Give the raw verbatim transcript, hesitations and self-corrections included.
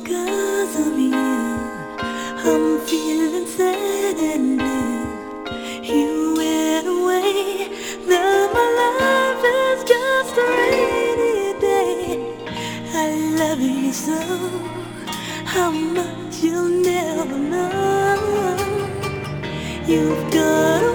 'cause of you, I'm feeling sad and blue. You went away, now my life is just a rainy day. I love you so, how much you'll never know. You've got